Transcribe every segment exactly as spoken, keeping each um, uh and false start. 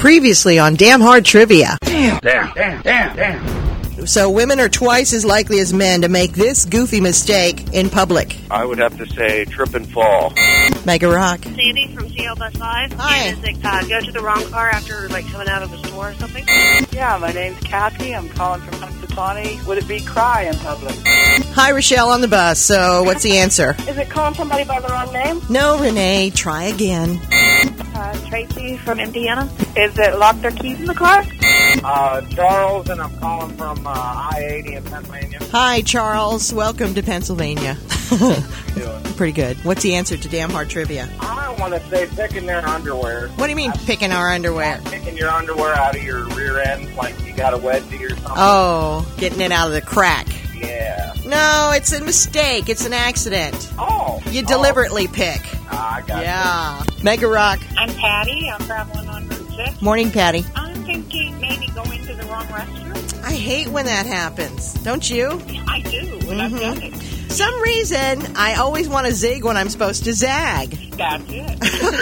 Previously on Damn Hard Trivia. Damn, damn, damn, damn, damn. So women are twice as likely as men to make this goofy mistake in public. I would have to say trip and fall. Mega Rock. Sandy from C L Bus five. Hi. And is it uh, go to the wrong car after like coming out of the store or something? Yeah, my name's Kathy. I'm calling from Punxsutawney. Would it be cry in public? Hi, Rochelle on the bus. So what's the answer? Is it calling somebody by the wrong name? No, Renee. Try again. Uh, Tracy from Indiana. Is it lock their keys in the car? Uh, Charles, and I'm calling from uh, I eighty in Pennsylvania. Hi, Charles. Welcome to Pennsylvania. How you doing? Pretty good. What's the answer to Damn Hard Trivia? I want to say picking their underwear. What do you mean picking our underwear? Picking your underwear out of your rear end like you got a wedgie or something. Oh, getting it out of the crack. Yeah. No, it's a mistake. It's an accident. Oh. You deliberately pick. Ah, I got Yeah. Mega Rock. I'm Patty. I'm traveling on Route six. Morning, Patty. I'm thinking maybe going to the wrong restroom. I hate when that happens. Don't you? I do, and I've done it. Some reason, I always want to zig when I'm supposed to zag. That's it.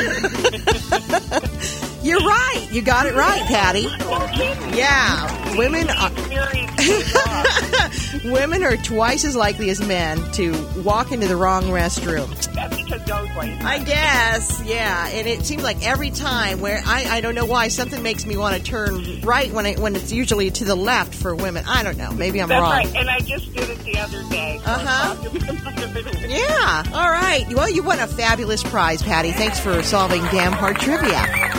You're right. You got it right, Patty. No kidding. Yeah. Women are, women are twice as likely as men to walk into the wrong restroom. That's because those ways. I guess, yeah. And it seems like every time where I, I don't know why something makes me want to turn right when I, when it's usually to the left for women. I don't know. Maybe I'm That's wrong. right, and I just did it the other day. So Uh-huh. uh-huh. Yeah. All right. Well, you won a fabulous prize, Patty. Thanks for solving Damn Hard Trivia.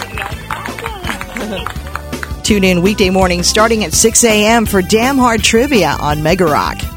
Tune in weekday mornings starting at six a.m. for Damn Hard Trivia on Mega Rock.